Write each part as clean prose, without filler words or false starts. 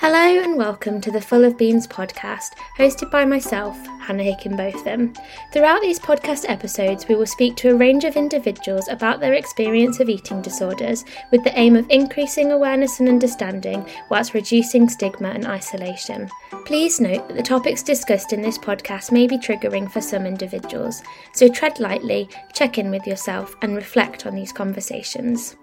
Hello and welcome to the Full of Beans podcast, hosted by myself, Hannah Hickenbotham. Throughout these podcast episodes, we will speak to a range of individuals about their experience of eating disorders, with the aim of increasing awareness and understanding, whilst reducing stigma and isolation. Please note that the topics discussed in this podcast may be triggering for some individuals, so tread lightly, check in with yourself, and reflect on these conversations.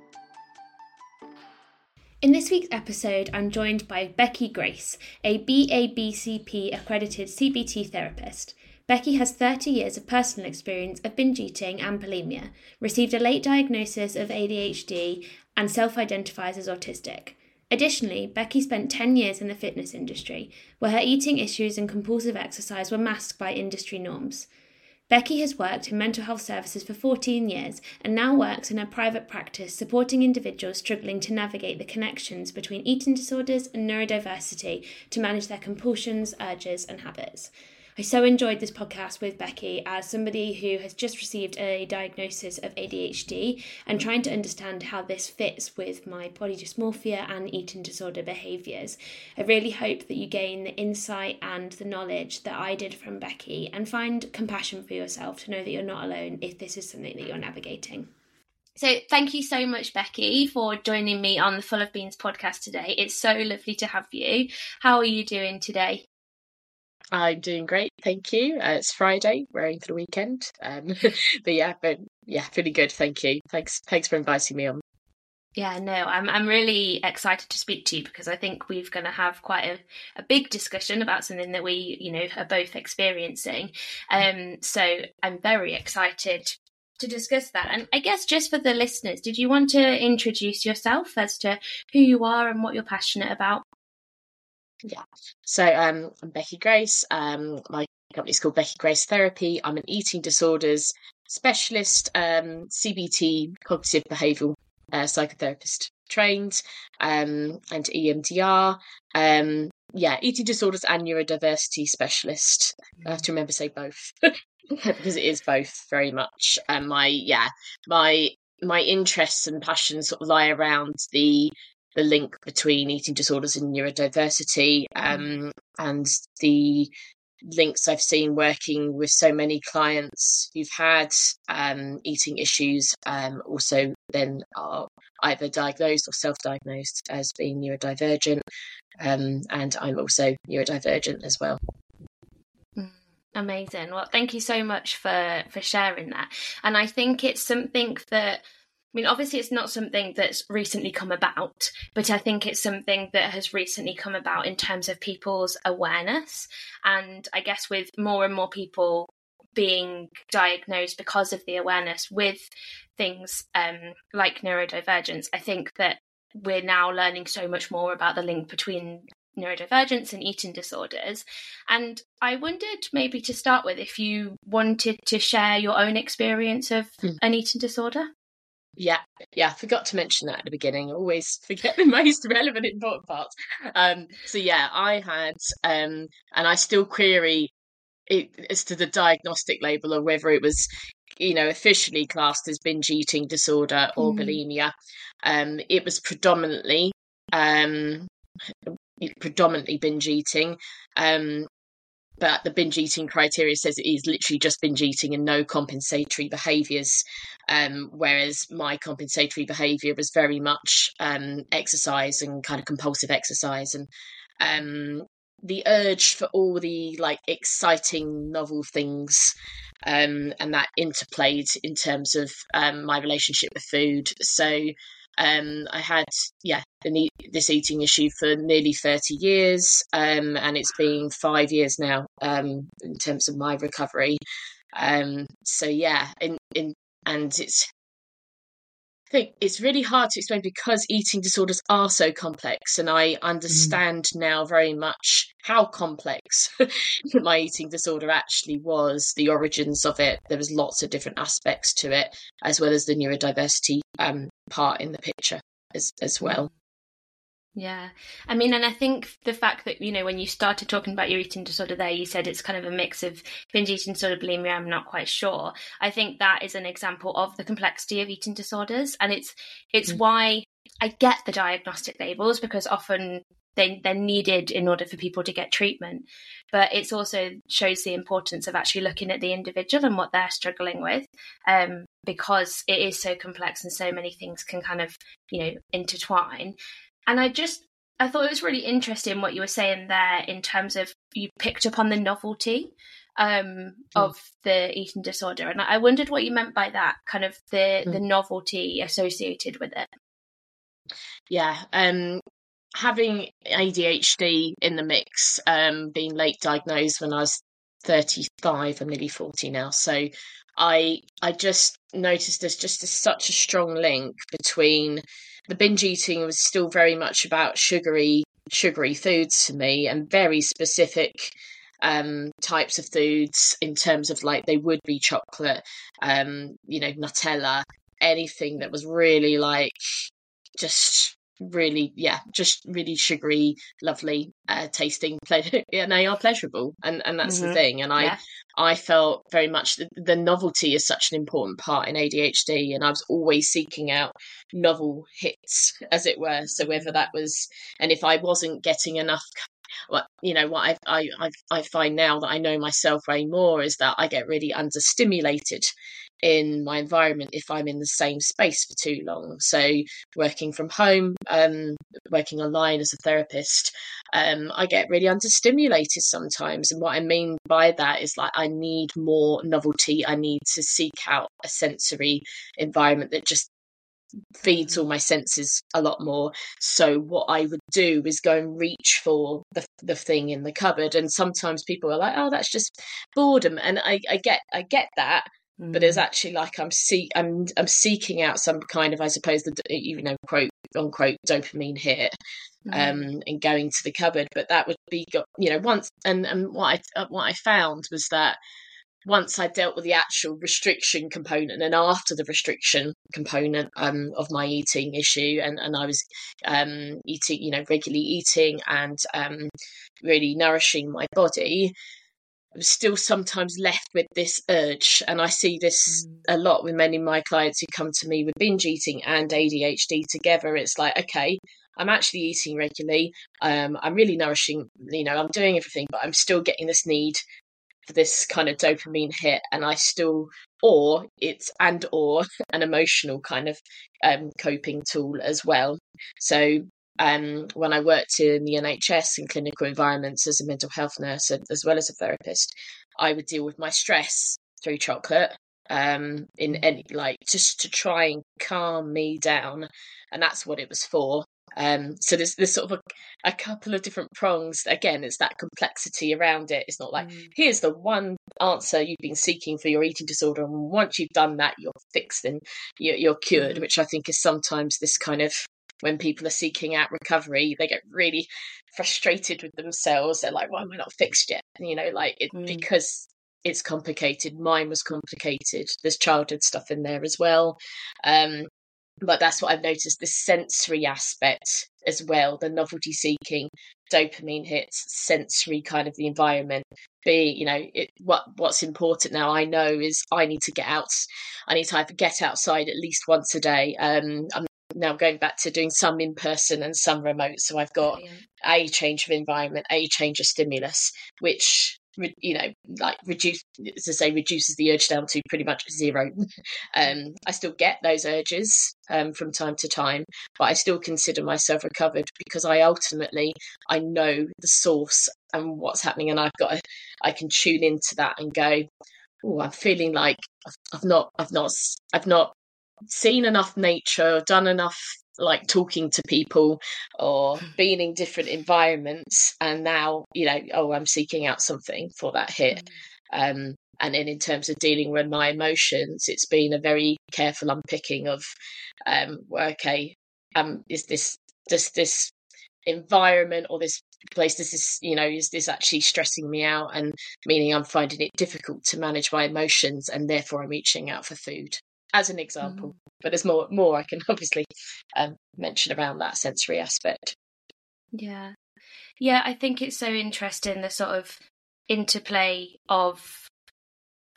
In this week's episode, I'm joined by Becky Grace, a BABCP accredited CBT therapist. Becky has 30 years of personal experience of binge eating and bulimia, received a late diagnosis of ADHD, and self-identifies as autistic. Additionally, Becky spent 10 years in the fitness industry, where her eating issues and compulsive exercise were masked by industry norms. Becky has worked in mental health services for 14 years and now works in a private practice supporting individuals struggling to navigate the connections between eating disorders and neurodiversity to manage their compulsions, urges and habits. I so enjoyed this podcast with Becky as somebody who has just received a diagnosis of ADHD and trying to understand how this fits with my body dysmorphia and eating disorder behaviours. I really hope that you gain the insight and the knowledge that I did from Becky and find compassion for yourself to know that you're not alone if this is something that you're navigating. So thank you so much, Becky, for joining me on the Full of Beans podcast today. It's so lovely to have you. How are you doing today? I'm doing great, thank you. It's Friday, we're in for the weekend. Pretty good, thank you. Thanks for inviting me on. Yeah, no, I'm really excited to speak to you because I think we're going to have quite a big discussion about something that we, are both experiencing. So I'm very excited to discuss that. And I guess just for the listeners, did you want to introduce yourself as to who you are and what you're passionate about? Yeah, so I'm Becky Grace. My company's called Becky Grace Therapy. I'm an eating disorders specialist, CBT, cognitive behavioural psychotherapist trained, and EMDR. Eating disorders and neurodiversity specialist. I have to remember to say both because it is both very much. And my interests and passions sort of lie around the link between eating disorders and neurodiversity, and the links I've seen working with so many clients who've had eating issues, also then are either diagnosed or self-diagnosed as being neurodivergent, and I'm also neurodivergent as well. Amazing. Well, thank you so much for sharing that. And I think it's something that, obviously it's not something that's recently come about, but I think it's something that has recently come about in terms of people's awareness. And I guess with more and more people being diagnosed because of the awareness with things like neurodivergence, I think that we're now learning so much more about the link between neurodivergence and eating disorders. And I wondered maybe to start with if you wanted to share your own experience of an eating disorder. Yeah, I forgot to mention that at the beginning. I always forget the most relevant, important parts. I had, and I still query it as to the diagnostic label of whether it was, officially classed as binge eating disorder or bulimia. It was predominantly binge eating. But the binge eating criteria says it is literally just binge eating and no compensatory behaviours, whereas my compensatory behaviour was very much exercise and kind of compulsive exercise, and the urge for all the exciting novel things, and that interplayed in terms of my relationship with food. So I had this eating issue for nearly 30 years, and it's been 5 years now in terms of my recovery. And I think it's really hard to explain because eating disorders are so complex, and I understand now very much how complex my eating disorder actually was, the origins of it. There was lots of different aspects to it, as well as the neurodiversity part in the picture as well. Yeah. And I think the fact that, when you started talking about your eating disorder there, you said it's kind of a mix of binge eating disorder, bulimia, I'm not quite sure. I think that is an example of the complexity of eating disorders. And it's why I get the diagnostic labels, because often they're needed in order for people to get treatment. But it's also shows the importance of actually looking at the individual and what they're struggling with, because it is so complex and so many things can kind of, intertwine. And I thought it was really interesting what you were saying there in terms of you picked up on the novelty of the eating disorder. And I wondered what you meant by that, kind of the novelty associated with it. Yeah. Having ADHD in the mix, being late diagnosed when I was 35, I'm nearly 40 now. So I just noticed there's just such a strong link between the binge eating was still very much about sugary foods to me, and very specific types of foods in terms of like they would be chocolate, Nutella, anything that was really like just really sugary, lovely, tasting, and they are pleasurable, and that's the thing. And I felt very much the novelty is such an important part in ADHD, and I was always seeking out novel hits, as it were. So whether that was, and if I wasn't getting enough, what I find now that I know myself way more is that I get really understimulated in my environment if I'm in the same space for too long. So working from home, working online as a therapist, I get really understimulated sometimes. And what I mean by that is like I need more novelty. I need to seek out a sensory environment that just feeds all my senses a lot more. So what I would do is go and reach for the thing in the cupboard. And sometimes people are like, oh, that's just boredom. And I get that. But it's actually like I'm seeking out some kind of, I suppose, the quote unquote dopamine hit, and going to the cupboard. But that would be once, and what I found was that once I dealt with the actual restriction component, and after the restriction component of my eating issue, and I was eating, regularly eating and really nourishing my body, I was still sometimes left with this urge. And I see this a lot with many of my clients who come to me with binge eating and ADHD together. It's like, okay, I'm actually eating regularly. I'm really nourishing, I'm doing everything, but I'm still getting this need for this kind of dopamine hit. And I still, or an emotional kind of coping tool as well. So when I worked in the NHS in clinical environments as a mental health nurse as well as a therapist, I would deal with my stress through chocolate, in any, like, just to try and calm me down, and that's what it was for. So there's sort of a couple of different prongs. Again, it's that complexity around it. It's not like here's the one answer you've been seeking for your eating disorder, and once you've done that, you're fixed and you're cured. Which I think is sometimes this kind of, when people are seeking out recovery, they get really frustrated with themselves. They're like, why am I not fixed yet? Because it's complicated. Mine was complicated. There's childhood stuff in there as well. But that's what I've noticed, the sensory aspect as well, the novelty seeking, dopamine hits, sensory kind of the environment. What's important now, I know, is I need to get out. I need to either get outside at least once a day. I'm now going back to doing some in person and some remote. So I've got a change of environment, a change of stimulus, which reduces the urge down to pretty much zero. I still get those urges from time to time, but I still consider myself recovered because I know the source and what's happening, and I can tune into that and go, oh, I'm feeling like I've not seen enough nature, done enough like talking to people or being in different environments, and now I'm seeking out something for that hit. And then in terms of dealing with my emotions, it's been a very careful unpicking of is this environment or this place, is this actually stressing me out, and meaning I'm finding it difficult to manage my emotions, and therefore I'm reaching out for food, as an example. But there's more I can obviously mention around that sensory aspect. Yeah, I think it's so interesting, the sort of interplay of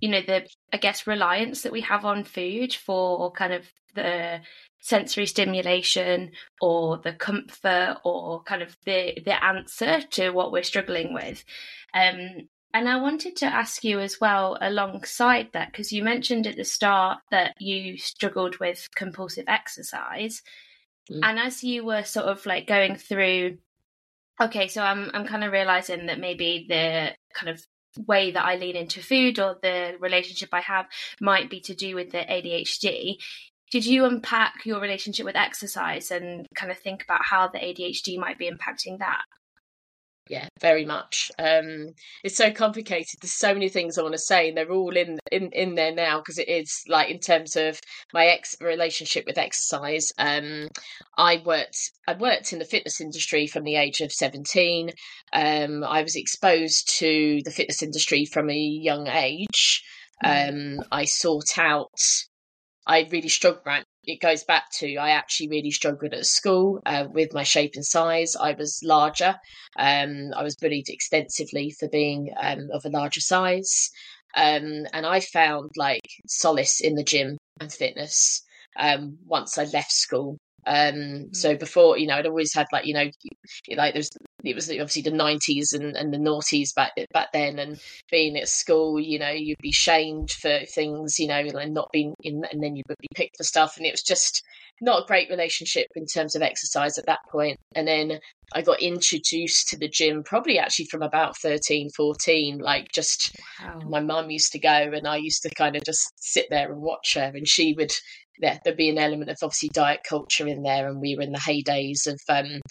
the, I guess, reliance that we have on food for kind of the sensory stimulation or the comfort or kind of the answer to what we're struggling with. And I wanted to ask you as well, alongside that, because you mentioned at the start that you struggled with compulsive exercise. And as you were sort of like going through, okay, so I'm kind of realizing that maybe the kind of way that I lean into food or the relationship I have might be to do with the ADHD. Did you unpack your relationship with exercise and kind of think about how the ADHD might be impacting that? Yeah, very much. It's so complicated. There's so many things I want to say, and they're all in there now, because it is like, in terms of my relationship with exercise. I worked in the fitness industry from the age of 17. I was exposed to the fitness industry from a young age. I sought out. I really struggled. Right, it goes back to, I actually really struggled at school with my shape and size. I was larger. I was bullied extensively for being of a larger size. And I found like solace in the gym and fitness once I left school. So before, I'd always had like, like it was obviously the 90s and the noughties back then, and being at school, you'd be shamed for things, and not being in, and then you would be picked for stuff, and it was just not a great relationship in terms of exercise at that point. And then I got introduced to the gym probably actually from about 13, 14, like just my mum used to go and I used to kind of just sit there and watch her, and she would, there'd be an element of obviously diet culture in there, and we were in the heydays of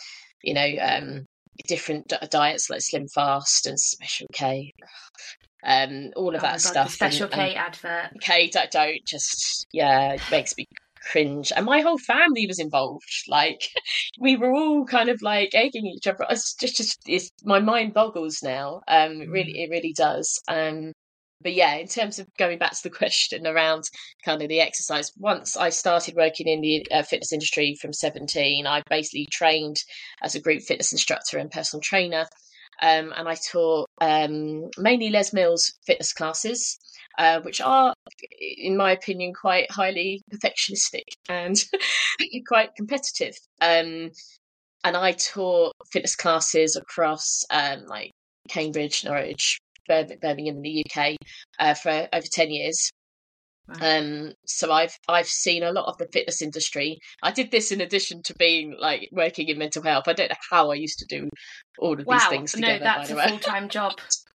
different diets like Slim Fast and Special K, all of that stuff. The Special K advert. K, don't just, it makes me cringe. And my whole family was involved. Like, we were all kind of like egging each other. It's my mind boggles now. It really does. But yeah, in terms of going back to the question around kind of the exercise, once I started working in the fitness industry from 17, I basically trained as a group fitness instructor and personal trainer. And I taught mainly Les Mills fitness classes, which are, in my opinion, quite highly perfectionistic and quite competitive. And I taught fitness classes across like Cambridge, Norwich, Birmingham in the UK for over 10 years. Wow. So I've seen a lot of the fitness industry. I did this in addition to being like working in mental health. I don't know how I used to do all of these things together. No, that's a full-time job.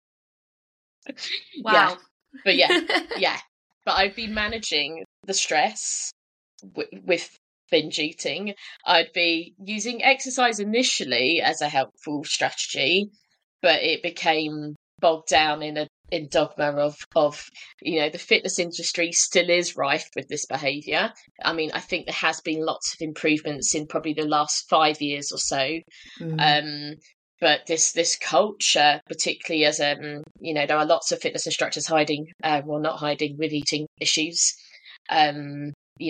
Wow. Yeah. But yeah. But I've been managing the stress with binge eating. I'd be using exercise initially as a helpful strategy, but it became bogged down in dogma of the fitness industry still is rife with this behaviour. I mean, I think there has been lots of improvements in probably the last 5 years or so. But this culture, particularly as there are lots of fitness instructors not hiding with eating issues. My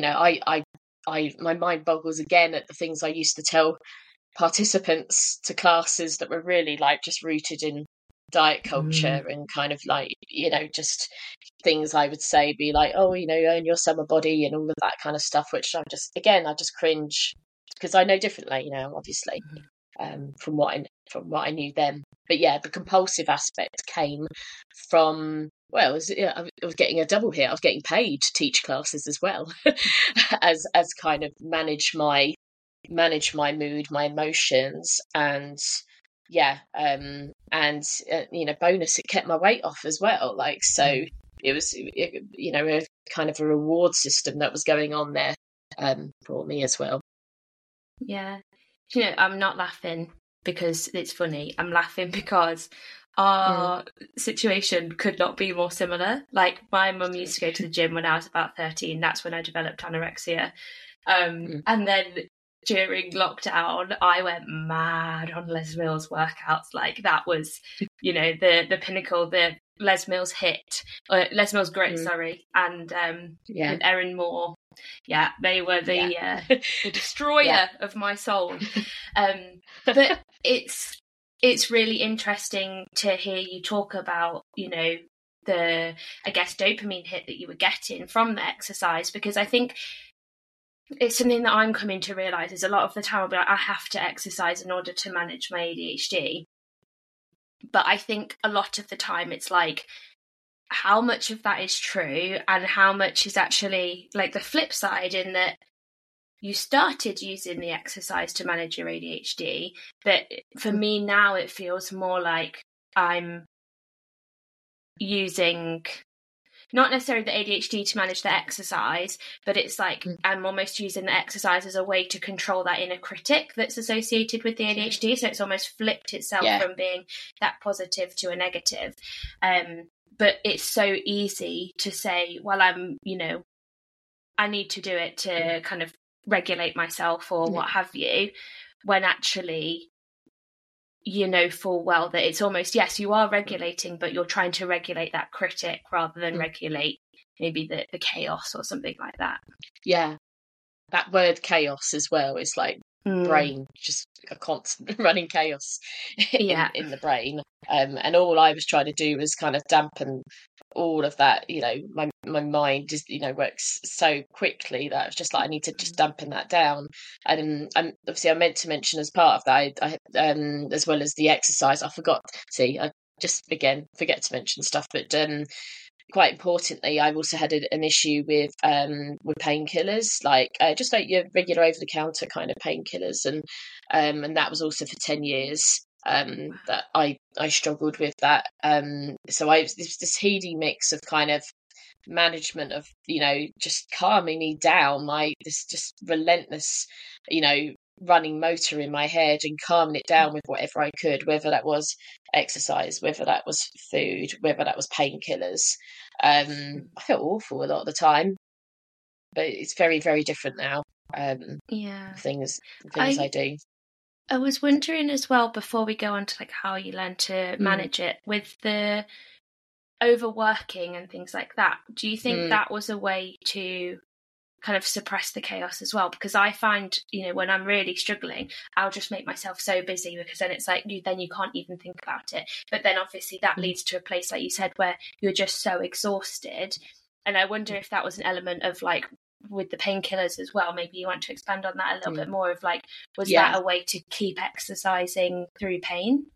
mind boggles again at the things I used to tell participants to classes that were really like just rooted in diet culture and kind of like, just things I would say be like, oh, earn your summer body and all of that kind of stuff, which I just cringe, because I know differently, obviously, from what I knew then. But yeah, the compulsive aspect came from, I was getting a double hit. I was getting paid to teach classes as well as kind of manage my mood, my emotions, and bonus, it kept my weight off as well. Like, so it was, a kind of a reward system that was going on there for me as well. Yeah. I'm not laughing because it's funny. I'm laughing because our situation could not be more similar. Like, my mum used to go to the gym when I was about 13. That's when I developed anorexia. And then during lockdown, I went mad on Les Mills workouts. Like, that was, the pinnacle, the Les Mills Les Mills Grit, and with Erin Moore. Yeah, they were the destroyer of my soul. But it's really interesting to hear you talk about, the, I guess, dopamine hit that you were getting from the exercise? Because I think it's something that I'm coming to realise is a lot of the time I'll be like, I have to exercise in order to manage my ADHD. But I think a lot of the time it's like, how much of that is true and how much is actually like the flip side, in that you started using the exercise to manage your ADHD, but for me now it feels more like I'm using not necessarily the ADHD to manage the exercise, but it's like I'm almost using the exercise as a way to control that inner critic that's associated with the ADHD. So it's almost flipped itself from being that positive to a negative. But it's so easy to say, well, I need to do it to kind of regulate myself or what have you, when actually you know full well that it's almost, yes, you are regulating, but you're trying to regulate that critic rather than regulate maybe the chaos or something like that. Yeah, that word chaos as well is like brain, just a constant running chaos in the brain. And all I was trying to do was kind of dampen all of that. My mind just works so quickly that I was just like, I need to just dampen that down. And obviously I meant to mention as part of that, I as well as the exercise, I forgot. See, I just again forget to mention stuff, but quite importantly, I've also had an issue with painkillers, like just like your regular over the counter kind of painkillers, and that was also for 10 years. That I struggled with that. So I was this heady mix of kind of management of just calming me down, this just relentless running motor in my head, and calming it down with whatever I could, whether that was exercise, whether that was food, whether that was painkillers. I felt awful a lot of the time, but it's very, very different now. Things I do. I was wondering as well, before we go on to like how you learn to manage it, with the overworking and things like that, do you think that was a way to kind of suppress the chaos as well? Because I find, when I'm really struggling, I'll just make myself so busy, because then it's like you can't even think about it. But then obviously that leads to a place, like you said, where you're just so exhausted. And I wonder if that was an element of like with the painkillers as well. Maybe you want to expand on that a little bit more, of like, was that a way to keep exercising through pain?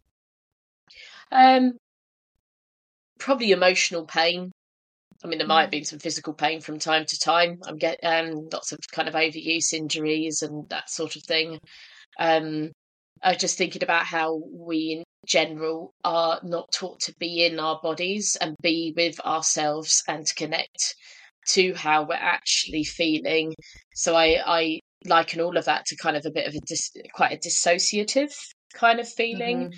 Probably emotional pain. I mean, there might have been some physical pain from time to time. I'm getting lots of kind of overuse injuries and that sort of thing. I was just thinking about how we in general are not taught to be in our bodies and be with ourselves and to connect to how we're actually feeling. So I liken all of that to kind of a bit of quite a dissociative kind of feeling,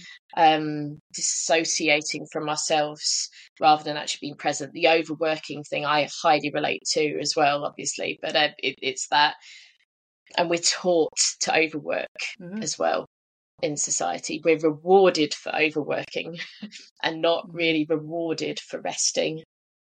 dissociating from ourselves rather than actually being present. The overworking thing I highly relate to as well, obviously, but it's that, and we're taught to overwork as well in society. We're rewarded for overworking and not really rewarded for resting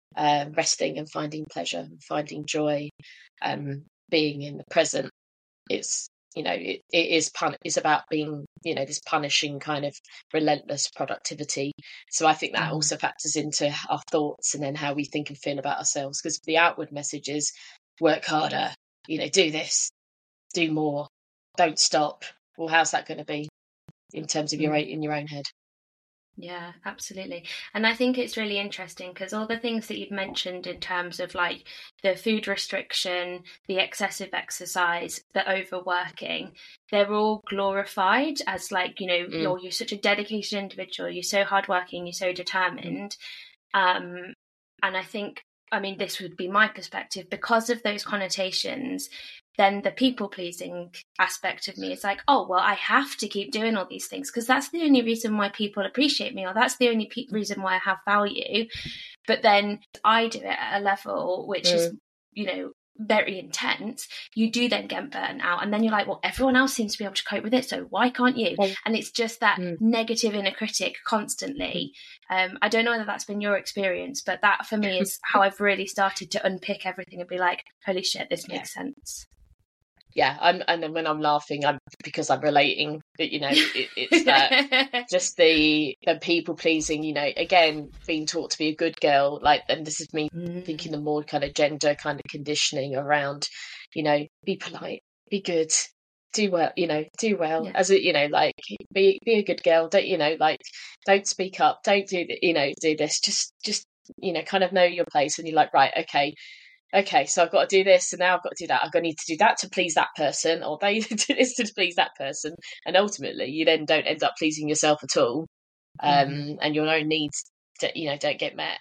and finding pleasure and finding joy, being in the present. It's it is about being this punishing kind of relentless productivity. So I think that also factors into our thoughts and then how we think and feel about ourselves, because the outward message is work harder, do this, do more, don't stop. Well, how's that going to be in terms of in your own head? Yeah, absolutely. And I think it's really interesting because all the things that you've mentioned in terms of like the food restriction, the excessive exercise, the overworking, they're all glorified as like, you're such a dedicated individual, you're so hardworking, you're so determined. And I think, this would be my perspective, because of those connotations, then the people-pleasing aspect of me is like, oh, well, I have to keep doing all these things because that's the only reason why people appreciate me, or that's the only reason why I have value. But then I do it at a level which is, very intense. You do then get burnt out, and then you're like, well, everyone else seems to be able to cope with it, so why can't you? And it's just that negative inner critic constantly. I don't know whether that's been your experience, but that for me is how I've really started to unpick everything and be like, holy shit, this makes sense. and then when I'm laughing, I'm because I'm relating that, it's that just the people pleasing, again, being taught to be a good girl, like, and this is me thinking the more kind of gender kind of conditioning around, be polite, be good, do well, as it, like, be a good girl, don't, like, don't speak up, don't do do this, just kind of know your place, and you're like, right, okay, so I've got to do this, and now I've got to do that. Need to do that to please that person, or they do this to please that person, and ultimately you then don't end up pleasing yourself at all, and your own needs, don't get met.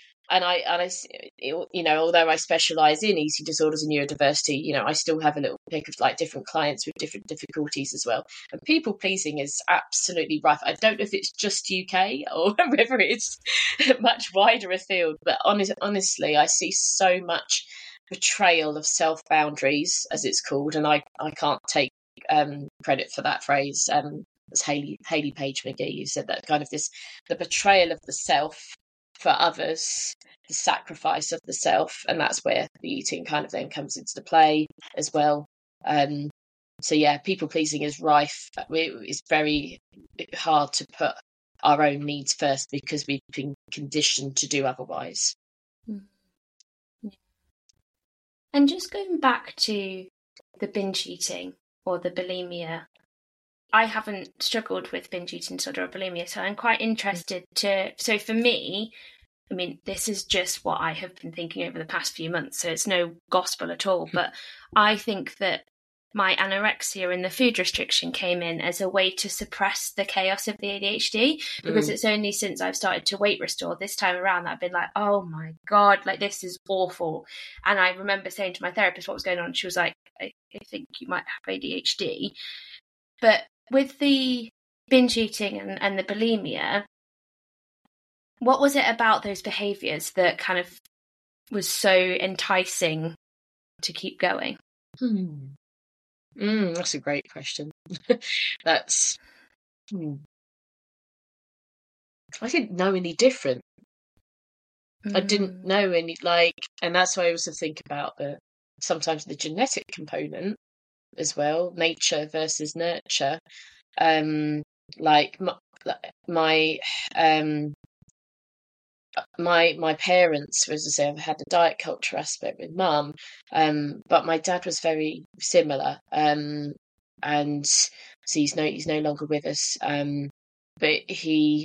Although I specialise in eating disorders and neurodiversity, I still have a little pick of like different clients with different difficulties as well. And people pleasing is absolutely rife. I don't know if it's just UK or whether it's much wider afield, but honestly, I see so much betrayal of self boundaries, as it's called, and I can't take credit for that phrase. As Hayley Page McGee, you said that kind of the betrayal of the self for others, the sacrifice of the self, and that's where the eating kind of then comes into play as well. So yeah, people pleasing is rife. It's very hard to put our own needs first because we've been conditioned to do otherwise. And just going back to the binge eating or the bulimia, I haven't struggled with binge eating disorder or bulimia, so I'm quite interested so for me, I mean, this is just what I have been thinking over the past few months, so it's no gospel at all, but I think that my anorexia and the food restriction came in as a way to suppress the chaos of the ADHD, because it's only since I've started to weight restore this time around that I've been like, oh my God, like this is awful. And I remember saying to my therapist what was going on. She was like, I think you might have ADHD. But with the binge eating and the bulimia, what was it about those behaviours that kind of was so enticing to keep going? That's a great question. That's I didn't know any different. I didn't know any, like, and that's why I also think about sometimes the genetic component as well, nature versus nurture. Like my parents, as I say, I've had a diet culture aspect with mum, but my dad was very similar, and so he's no longer with us, but he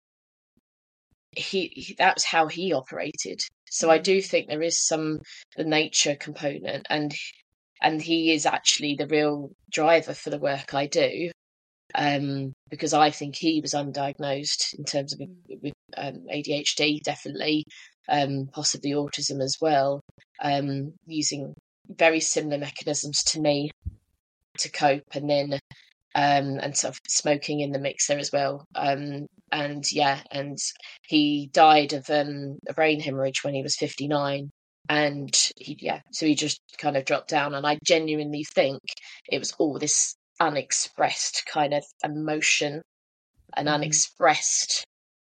that's how he operated. So I do think there is the nature component, and he is actually the real driver for the work I do. Because I think he was undiagnosed in terms of with ADHD, definitely, possibly autism as well, using very similar mechanisms to me to cope, and then and sort of smoking in the mix there as well. And he died of a brain hemorrhage when he was 59. And so he just kind of dropped down, and I genuinely think it was all this unexpressed kind of emotion and unexpressed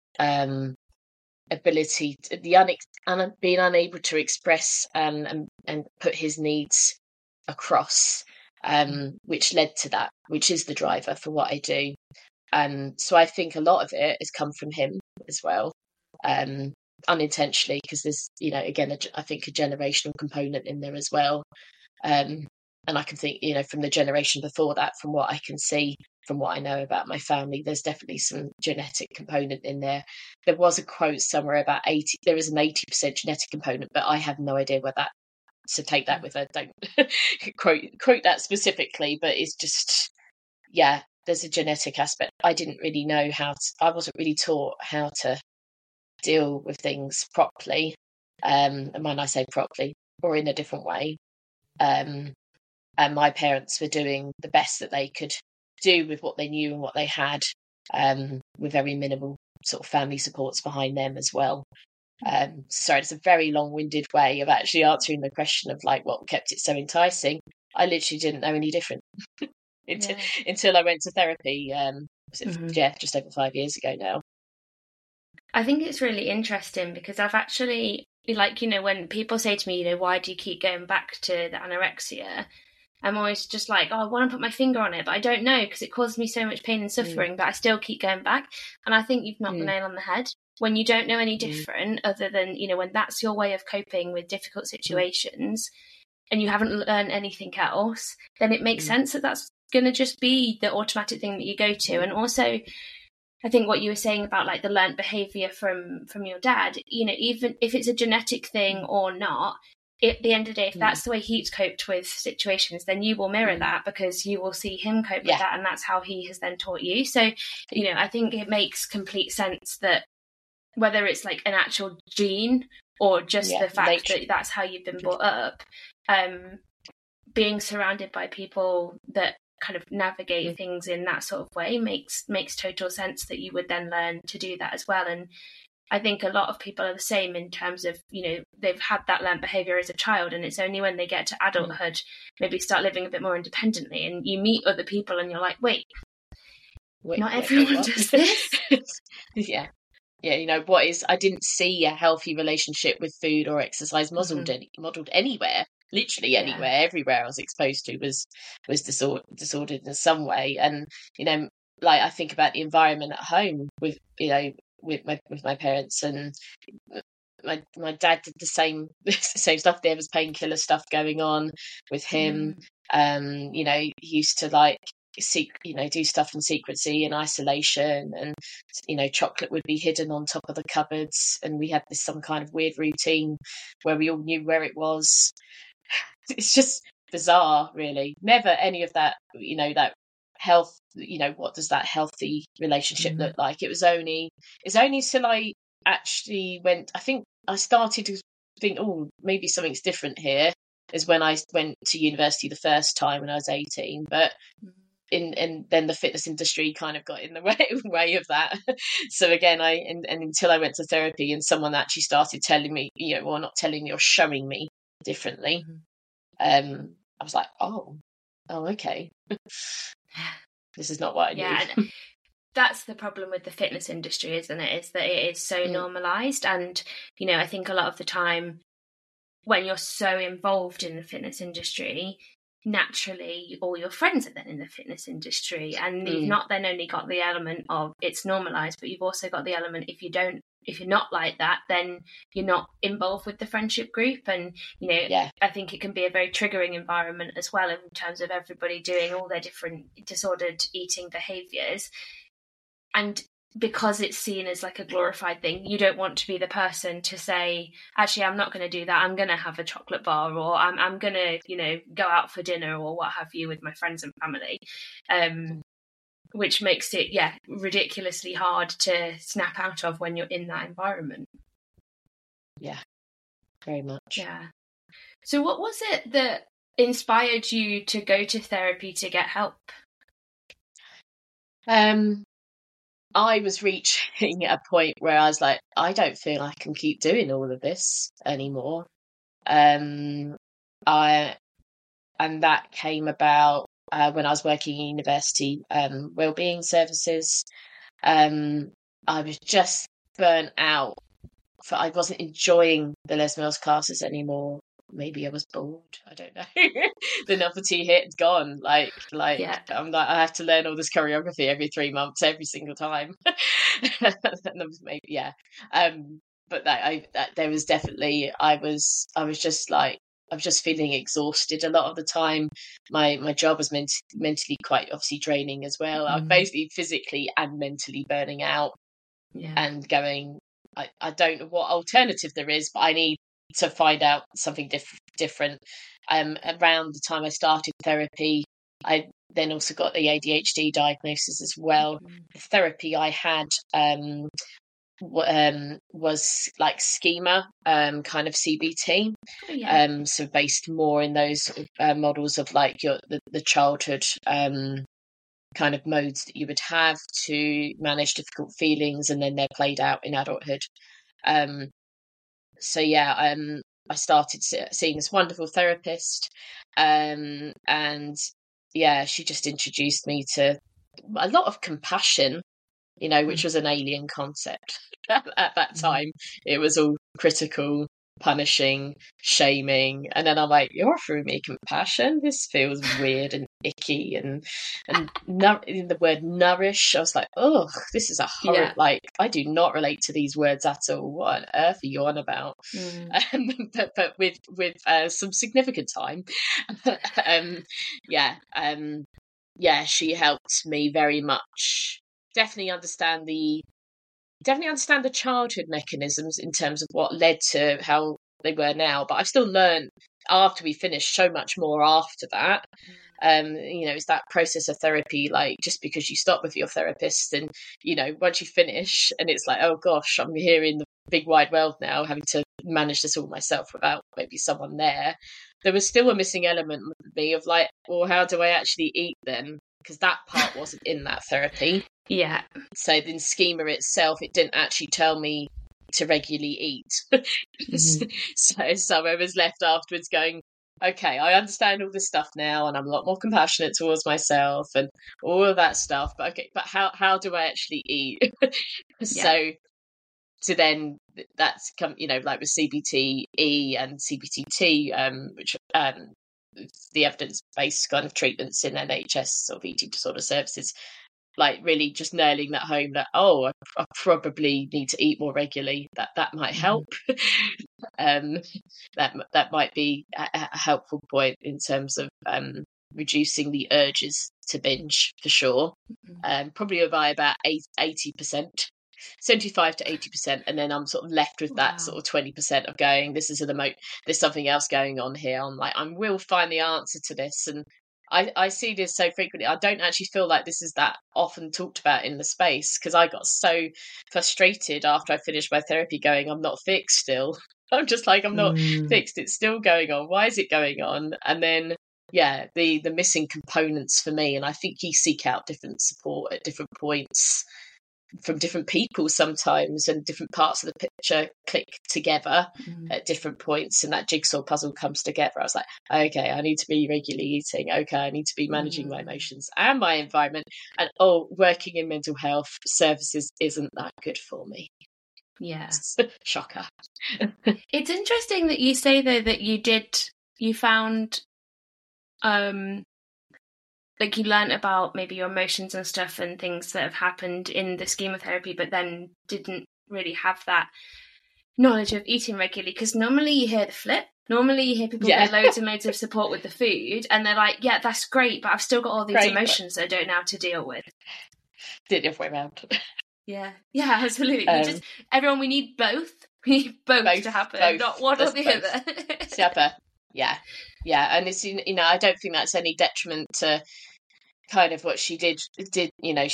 ability being unable to express and put his needs across, which led to that, which is the driver for what I do. So I think a lot of it has come from him as well, unintentionally, because there's again I think a generational component in there as well. And I can think, from the generation before that, from what I can see, from what I know about my family, there's definitely some genetic component in there. There was a quote somewhere about there is an 80% genetic component, but I have no idea where that, so take that with a, don't quote that specifically, but it's just, there's a genetic aspect. I didn't really know I wasn't really taught how to deal with things properly. And when I say properly, or in a different way. And my parents were doing the best that they could do with what they knew and what they had, with very minimal sort of family supports behind them as well. Sorry, it's a very long-winded way of actually answering the question of like what kept it so enticing. I literally didn't know any different until I went to therapy. Just over 5 years ago now. I think it's really interesting because I've actually, like, when people say to me, why do you keep going back to the anorexia? I'm always just like, oh, I want to put my finger on it, but I don't know because it caused me so much pain and suffering, but I still keep going back. And I think you've knocked the nail on the head. When you don't know any different, other than, you know, when that's your way of coping with difficult situations and you haven't learned anything else, then it makes sense that that's going to just be the automatic thing that you go to. And also, I think what you were saying about like the learned behavior from your dad, you know, even if it's a genetic thing or not, at the end of the day, if that's the way he's coped with situations, then you will mirror that because you will see him cope with that, and that's how he has then taught you. So, you know, I think it makes complete sense that whether it's like an actual gene or just the fact that that's how you've been brought up, being surrounded by people that kind of navigate things in that sort of way makes total sense that you would then learn to do that as well. And I think a lot of people are the same in terms of, you know, they've had that learned behavior as a child, and it's only when they get to adulthood, maybe start living a bit more independently, and you meet other people and you're like, wait, not everyone does this. Yeah, you know, I didn't see a healthy relationship with food or exercise modelled anywhere. Literally anywhere, everywhere I was exposed to was disordered in some way. And, you know, like I think about the environment at home with, you know, with my parents, and my dad did the same stuff. There was painkiller stuff going on with him. You know, he used to like do stuff in secrecy and isolation, and, you know, chocolate would be hidden on top of the cupboards, and we had some kind of weird routine where we all knew where it was. It's just bizarre, really. Never any of that, you know, that health, you know, what does that healthy relationship look like? It's only till I actually I think I started to think, oh, maybe something's different here, is when I went to university the first time when I was 18. But and then the fitness industry kind of got in the way of that. So again, and until I went to therapy and someone actually started telling me, you know, or not telling me or showing me differently, I was like, oh, okay. This is not what I knew. And that's the problem with the fitness industry, isn't it? Is that it is so normalized. And, you know, I think a lot of the time when you're so involved in the fitness industry, naturally all your friends are then in the fitness industry, and you've not then only got the element of it's normalized, but you've also got the element if you're not like that, then you're not involved with the friendship group. And, you know, I think it can be a very triggering environment as well, in terms of everybody doing all their different disordered eating behaviors. And because it's seen as like a glorified thing, you don't want to be the person to say, actually, I'm not going to do that. I'm going to have a chocolate bar, or I'm going to, you know, go out for dinner or what have you with my friends and family. Which makes it, ridiculously hard to snap out of when you're in that environment. Yeah, very much. Yeah. So what was it that inspired you to go to therapy to get help? I was reaching a point where I was like, I don't feel I can keep doing all of this anymore. And that came about when I was working in university wellbeing services. I was just burnt out. I wasn't enjoying the Les Mills classes anymore. Maybe I was bored. I don't know. The novelty hit gone. I'm like, I have to learn all this choreography every 3 months, every single time. Maybe, but there was definitely, I was just like, I was just feeling exhausted a lot of the time. My job was mentally quite obviously draining as well. I was basically physically and mentally burning out and going, I don't know what alternative there is, but I need to find out something different. Around the time I started therapy, I then also got the ADHD diagnosis as well. The therapy I had was like schema, kind of CBT. So based more in those models of like the childhood kind of modes that you would have to manage difficult feelings, and then they're played out in adulthood. I started seeing this wonderful therapist, and she just introduced me to a lot of compassion, you know, which was an alien concept at that time. It was all critical, punishing, shaming, and then I'm like, you're offering me compassion. This feels weird and icky, and the word nourish. I was like, oh, this is a horrid. Like, I do not relate to these words at all. What on earth are you on about? But with some significant time, she helped me very much. Definitely understand the childhood mechanisms in terms of what led to how they were now. But I've still learned after we finished so much more after that. It's that process of therapy, like just because you stop with your therapist and, once you finish and it's like, oh gosh, I'm here in the big wide world now, having to manage this all myself without maybe someone there. There was still a missing element with me of like, well, how do I actually eat then? Because that part wasn't in that therapy. Yeah. So in schema itself, it didn't actually tell me to regularly eat. So I was left afterwards going, okay, I understand all this stuff now, and I'm a lot more compassionate towards myself and all of that stuff. But okay, but how do I actually eat? So then that's come, like with CBT-E and CBT-T, which the evidence-based kind of treatments in NHS sort of eating disorder services, like really just nailing that home that, oh, I probably need to eat more regularly. That might help. That might be a helpful point in terms of reducing the urges to binge for sure. Probably by about 80%. 75 to 80%, and then I'm sort of left with that sort of 20% of going, there's something else going on here. I'm like, I will find the answer to this. And I see this so frequently. I don't actually feel like this is that often talked about in the space, because I got so frustrated after I finished my therapy going, I'm not fixed still. I'm just like, I'm not fixed. It's still going on. Why is it going on? And then, the missing components for me, and I think you seek out different support at different points from different people sometimes, and different parts of the picture click together at different points, and that jigsaw puzzle comes together. I was like, okay, I need to be regularly eating. Okay, I need to be managing my emotions and my environment. And working in mental health services isn't that good for me. Yeah. Shocker. It's interesting that you say though that you found like you learned about maybe your emotions and stuff and things that have happened in the schema therapy, but then didn't really have that knowledge of eating regularly. Because normally you hear the flip. Normally you hear people get loads and loads of support with the food, and they're like, yeah, that's great, but I've still got all these emotions that I don't know how to deal with. Did it way around. Yeah, absolutely. We need both. We need both to happen, not one or the other. Yeah. And it's, I don't think that's any detriment to kind of what she did. She did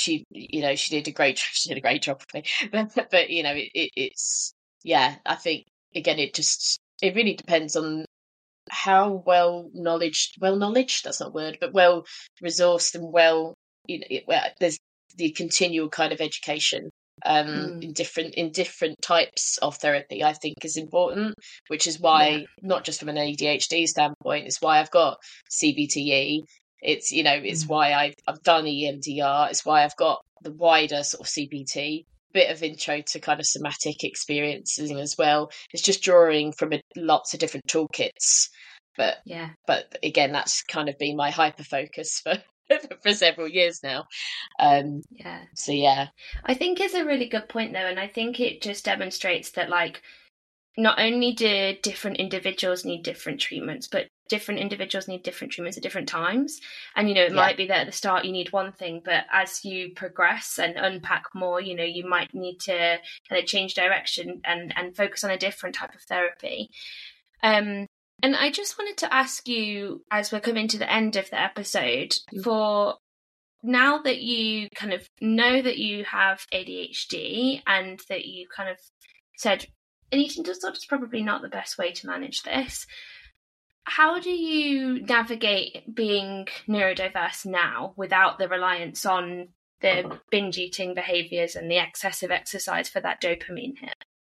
a great job for me. But it's I think again it really depends on how well knowledge, that's not a word, but well resourced and there's the continual kind of education in different types of therapy, I think is important, which is why not just from an ADHD standpoint, it's why I've got CBTE. It's it's why I've done EMDR. It's why I've got the wider sort of CBT, bit of intro to kind of somatic experiencing as well. It's just drawing from lots of different toolkits. But again, that's kind of been my hyper focus for several years now. So I think it's a really good point though, and I think it just demonstrates that like not only do different individuals need different treatments, but different individuals need different treatments at different times. And it might be that at the start you need one thing, but as you progress and unpack more, you might need to kind of change direction and focus on a different type of therapy. And I just wanted to ask you, as we're coming to the end of the episode, for now that you kind of know that you have ADHD and that you kind of said an eating disorder is probably not the best way to manage this, how do you navigate being neurodiverse now without the reliance on the binge eating behaviours and the excessive exercise for that dopamine hit?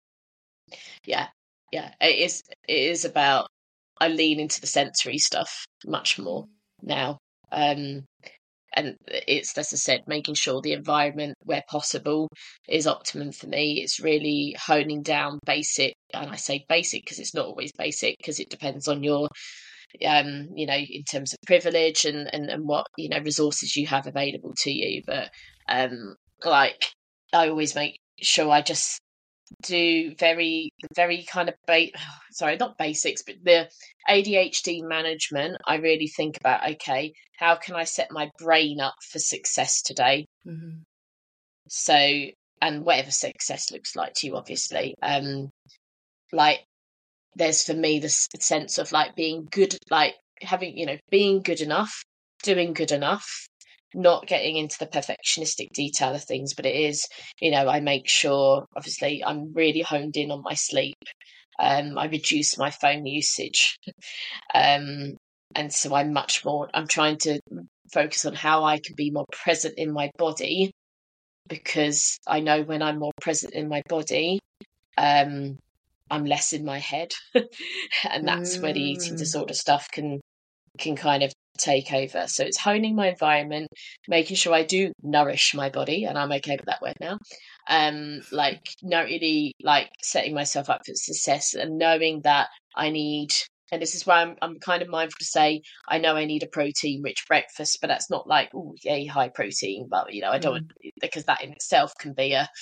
Yeah. It is about, I lean into the sensory stuff much more now. and it's, as I said, making sure the environment where possible is optimum for me. It's really honing down basic, and I say basic because it's not always basic, because it depends on your in terms of privilege and what resources you have available to you. But like, I always make sure I just do very kind of sorry, not basics, but the ADHD management. I really think about, okay, how can I set my brain up for success today? Mm-hmm. So, and whatever success looks like to you, obviously. Like, there's for me this sense of like being good, like having, being good enough, doing good enough, not getting into the perfectionistic detail of things, but it is, I make sure, obviously, I'm really honed in on my sleep. I reduce my phone usage. And so I'm trying to focus on how I can be more present in my body, because I know when I'm more present in my body, I'm less in my head. And that's where the eating disorder stuff can kind of take over. So it's honing my environment, making sure I do nourish my body, and I'm okay with that word now. Like, not really like setting myself up for success, and knowing that I need, and this is why I'm kind of mindful to say, I know I need a protein rich breakfast, but that's not like, oh yay, high protein, but I don't, because that in itself can be a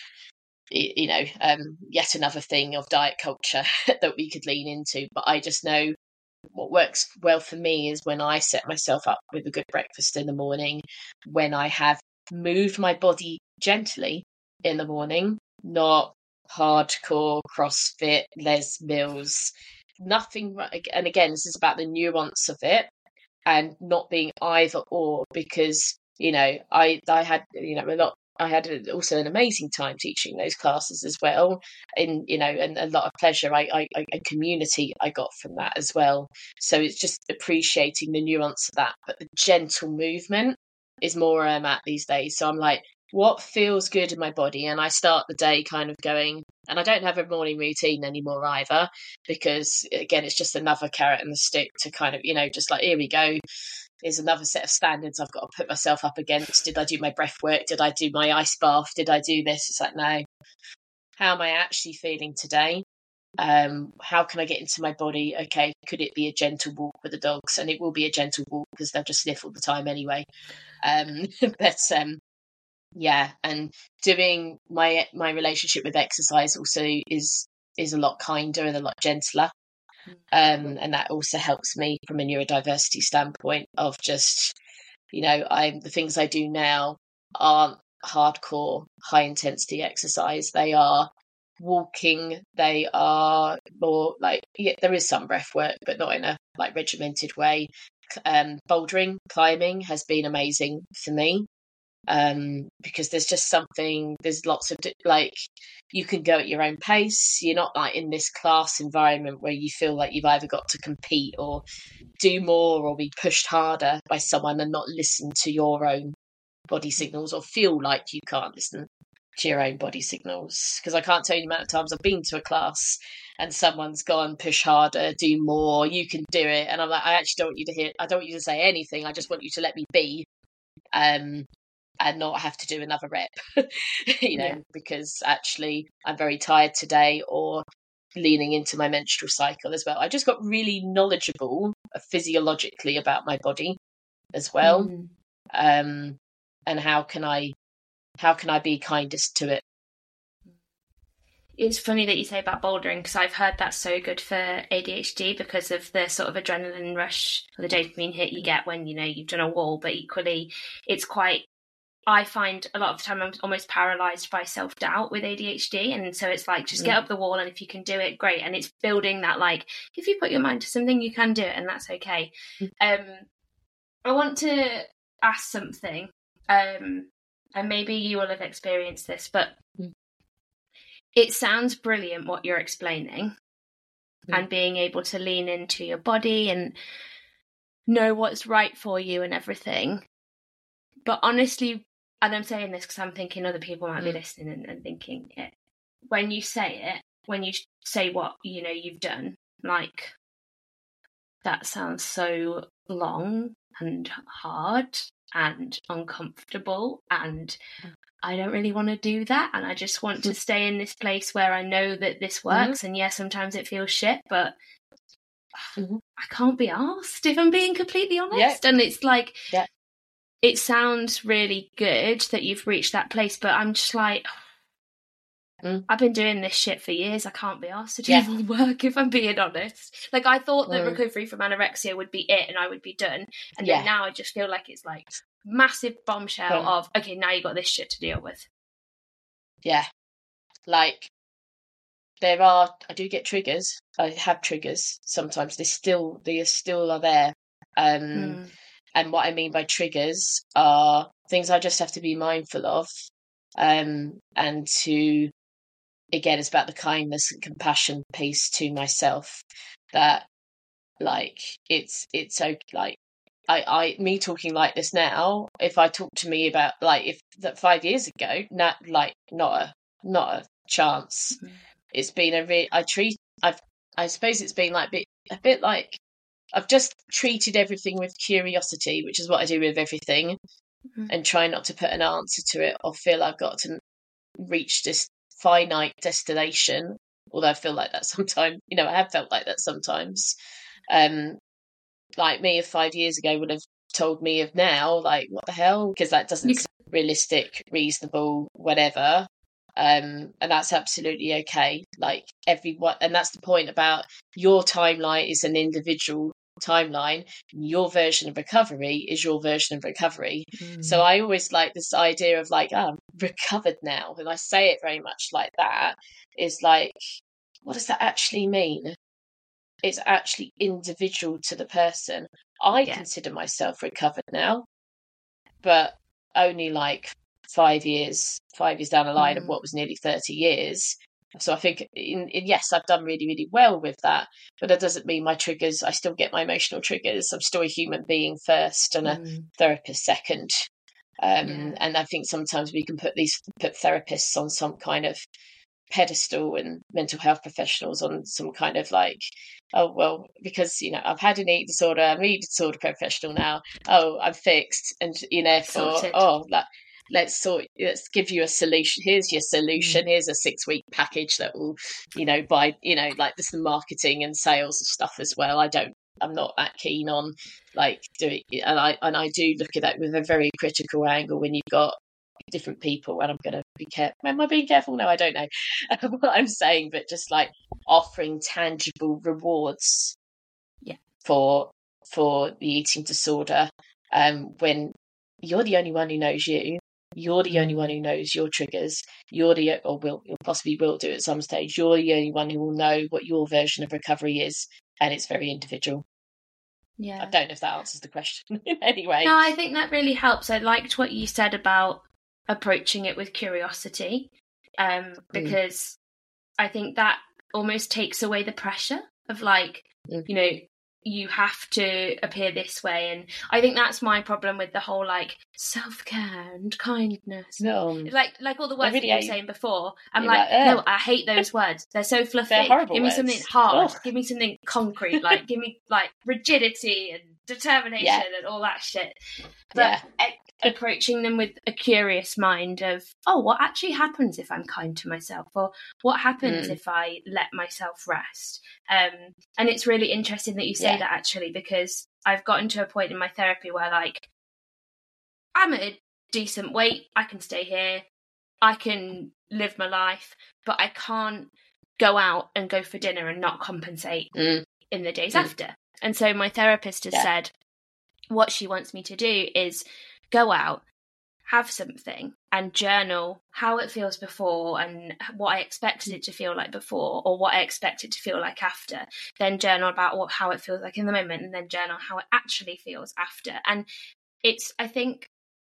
yet another thing of diet culture that we could lean into. But I just know what works well for me is when I set myself up with a good breakfast in the morning, when I have moved my body gently in the morning, not hardcore CrossFit, Les Mills, nothing. And again, this is about the nuance of it, and not being either or, because I had a lot. I had also an amazing time teaching those classes as well, and and a lot of pleasure. I community I got from that as well. So it's just appreciating the nuance of that, but the gentle movement is more where I'm at these days. So I'm like, what feels good in my body, and I start the day kind of going. And I don't have a morning routine anymore either, because again, it's just another carrot and the stick to kind of just like, here we go. Is another set of standards I've got to put myself up against. Did I do my breath work? Did I do my ice bath? Did I do this? It's like, no. How am I actually feeling today? How can I get into my body? Okay, could it be a gentle walk with the dogs? And it will be a gentle walk, because they'll just sniff all the time anyway. But yeah, and doing my relationship with exercise also is a lot kinder and a lot gentler. And that also helps me from a neurodiversity standpoint of just, the things I do now aren't hardcore, high intensity exercise. They are walking. They are more like, yeah, there is some breath work, but not in a like regimented way. Bouldering, climbing has been amazing for me. Because there's lots of like, you can go at your own pace. You're not like in this class environment where you feel like you've either got to compete or do more or be pushed harder by someone, and not listen to your own body signals, or feel like you can't listen to your own body signals. Because I can't tell you the amount of times I've been to a class and someone's gone, push harder, do more, you can do it, and I'm like, I actually don't want you to I don't want you to say anything, I just want you to let me be, and not have to do another rep, because actually I'm very tired today, or leaning into my menstrual cycle as well. I just got really knowledgeable physiologically about my body as well. And how can I be kindest to it? It's funny that you say about bouldering, because I've heard that's so good for ADHD because of the sort of adrenaline rush or the dopamine hit you get when you've done a wall. But equally, it's quite, I find a lot of the time I'm almost paralyzed by self-doubt with ADHD, and so it's like, just get up the wall, and if you can do it, great. And it's building that, like, if you put your mind to something, you can do it, and that's okay. I want to ask something, and maybe you will have experienced this, but it sounds brilliant what you're explaining, and being able to lean into your body and know what's right for you and everything. But honestly, and I'm saying this because I'm thinking other people might be listening and thinking it. When you say what, you've done, like, that sounds so long and hard and uncomfortable, and I don't really want to do that, and I just want to stay in this place where I know that this works. And yes, sometimes it feels shit, but I can't be arsed, if I'm being completely honest. And it's like, it sounds really good that you've reached that place, but I'm just like, I've been doing this shit for years. I can't be asked to do the work, if I'm being honest. Like, I thought that recovery from anorexia would be it and I would be done. And then now I just feel like it's like massive bombshell of, okay, now you got this shit to deal with. Yeah. Like, I do get triggers. I have triggers sometimes. They still are there. And what I mean by triggers are things I just have to be mindful of. And to, again, it's about the kindness and compassion piece to myself, that like it's okay. Like I me talking like this now, if I talk to me about like if that 5 years ago, not a chance. It's been I suppose it's been like a bit like I've just treated everything with curiosity, which is what I do with everything, and try not to put an answer to it or feel I've got to reach this finite destination, although I feel like that sometimes, I have felt like that sometimes. Like me of 5 years ago would have told me of now, like, what the hell? Because that doesn't sound realistic, reasonable, whatever. And that's absolutely okay. Like everyone, and that's the point about your timeline is an individual timeline. Your version of recovery is your version of recovery. So I always like this idea of like, I'm recovered now, and I say it very much like that. Is like, what does that actually mean? It's actually individual to the person. I consider myself recovered now, but only like 5 years down the line of what was nearly 30 years. So I think, yes, I've done really, really well with that, but that doesn't mean my triggers, I still get my emotional triggers. I'm still a human being first and a therapist second. And I think sometimes we can put therapists on some kind of pedestal and mental health professionals on some kind of like, oh, well, because, I've had an eating disorder, I'm an eating disorder professional now. Oh, I'm fixed. And, let's give you a solution. Here's your solution. Here's a 6-week package that will, buy, like there's the marketing and sales of stuff as well. I'm not that keen on like doing, and I do look at that with a very critical angle when you've got different people, and I'm going to be careful. Am I being careful? No, I don't know what I'm saying, but just like offering tangible rewards for the eating disorder, when you're the only one who knows you're the only one who knows your triggers, you'll possibly will do at some stage, you're the only one who will know what your version of recovery is, and it's very individual. I don't know if that answers the question anyway. No, I think that really helps. I liked what you said about approaching it with curiosity, because I think that almost takes away the pressure of like, you have to appear this way. And I think that's my problem with the whole like self-care and kindness. No, like all the words that you were saying before. I'm like, no, I hate those words. They're so fluffy. They're horrible Give me words. something hard. Give me something concrete. Like give me like rigidity and determination and all that shit. But approaching them with a curious mind of, oh, what actually happens if I'm kind to myself, or what happens if I let myself rest? And it's really interesting that you say that, actually, because I've gotten to a point in my therapy where like I'm at a decent weight, I can stay here, I can live my life, but I can't go out and go for dinner and not compensate in the days after. And so my therapist has said what she wants me to do is go out, have something, and journal how it feels before and what I expected it to feel like before, or what I expect it to feel like after. Then journal about how it feels like in the moment, and then journal how it actually feels after. And I think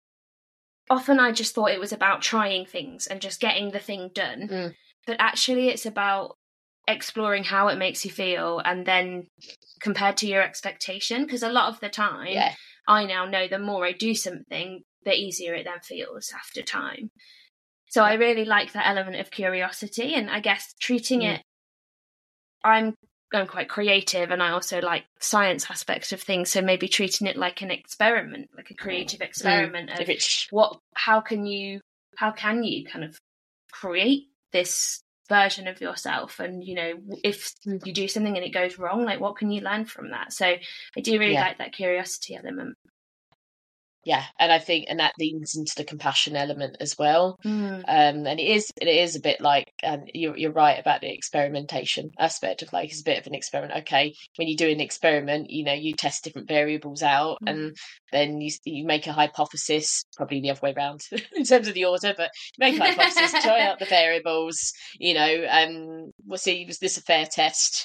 often I just thought it was about trying things and just getting the thing done. But actually it's about exploring how it makes you feel, and then compared to your expectation, because a lot of the time I now know the more I do something, the easier it then feels after time. So I really like that element of curiosity, and I guess treating it, I'm I'm quite creative, and I also like science aspects of things. So maybe treating it like an experiment, like a creative experiment of how can you kind of create this version of yourself, and if you do something and it goes wrong, like what can you learn from that? So I do really like that curiosity element. Yeah, and I think, and that leans into the compassion element as well. And it is a bit like, you're right about the experimentation aspect of like, it's a bit of an experiment. Okay, when you do an experiment, you test different variables out, and then you make a hypothesis, probably the other way around in terms of the order, but you make a hypothesis, try out the variables, we'll see, was this a fair test?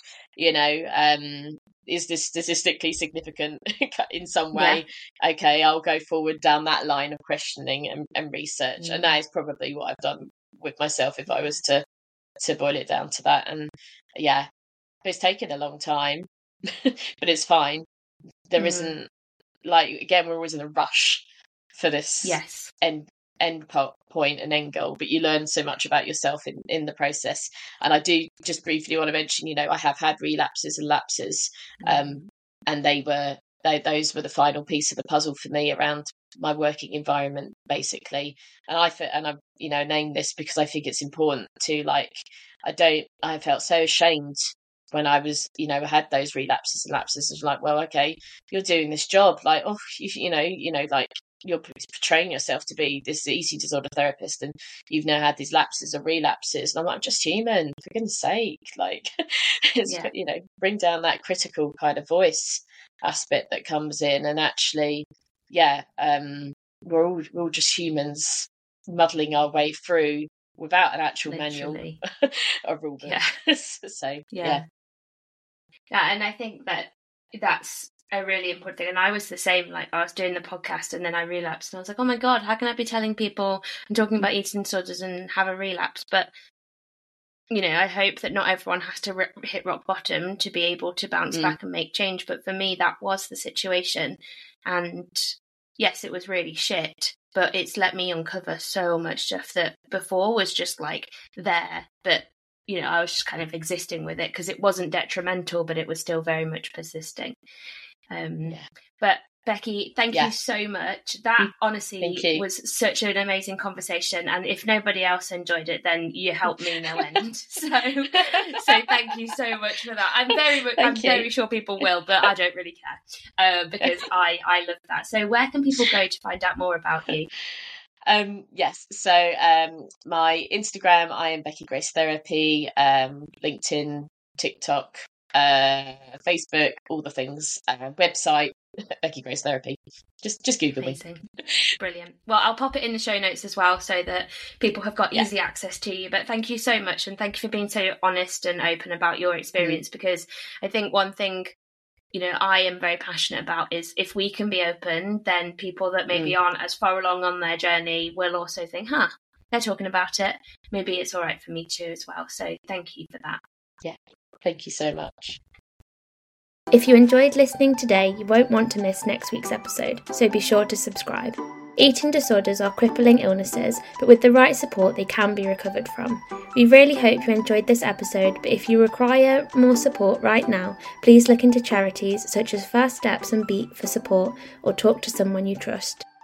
Is this statistically significant in some way? Yeah. Okay, I'll go forward down that line of questioning and research. And that is probably what I've done with myself if I was to boil it down to that. And yeah, it's taken a long time, but it's fine. There isn't, like, again, we're always in a rush for this end point and end goal, but you learn so much about yourself in the process. And I do just briefly want to mention, I have had relapses and lapses, and those were the final piece of the puzzle for me around my working environment, basically. And I've named this because I think it's important to, like, I felt so ashamed when I was, I had those relapses and lapses. It's like, well, okay, you're doing this job, like, oh, like, you're portraying yourself to be this eating disorder therapist, and you've now had these lapses or relapses. And I'm like, I'm just human, for goodness sake. Like, bring down that critical kind of voice aspect that comes in. And actually, we're all just humans muddling our way through without an actual manual or rule book. So and I think that's a really important thing. And I was the same. Like, I was doing the podcast and then I relapsed, and I was like, oh my god, how can I be telling people and talking about eating disorders and have a relapse? But I hope that not everyone has to hit rock bottom to be able to bounce back and make change. But for me, that was the situation. And yes, it was really shit, but it's let me uncover so much stuff that before was just like there, but I was just kind of existing with it because it wasn't detrimental, but it was still very much persisting. But Becky, thank you so much. That honestly was such an amazing conversation, and if nobody else enjoyed it, then you helped me no end. So thank you so much for that. I'm very sure people will, but I don't really care because I love that. So where can people go to find out more about you? Yes, so my Instagram, I am Becky Grace Therapy, LinkedIn, TikTok, Facebook, all the things, website, Becky Grace Therapy. Just Google me. Brilliant. Well, I'll pop it in the show notes as well so that people have got easy access to you. But thank you so much, and thank you for being so honest and open about your experience, because I think one thing I am very passionate about is if we can be open, then people that maybe aren't as far along on their journey will also think, they're talking about it, maybe it's all right for me too as well. So thank you for that. Thank you so much. If you enjoyed listening today, you won't want to miss next week's episode, so be sure to subscribe. Eating disorders are crippling illnesses, but with the right support they can be recovered from. We really hope you enjoyed this episode, but if you require more support right now, please look into charities such as First Steps and Beat for support, or talk to someone you trust.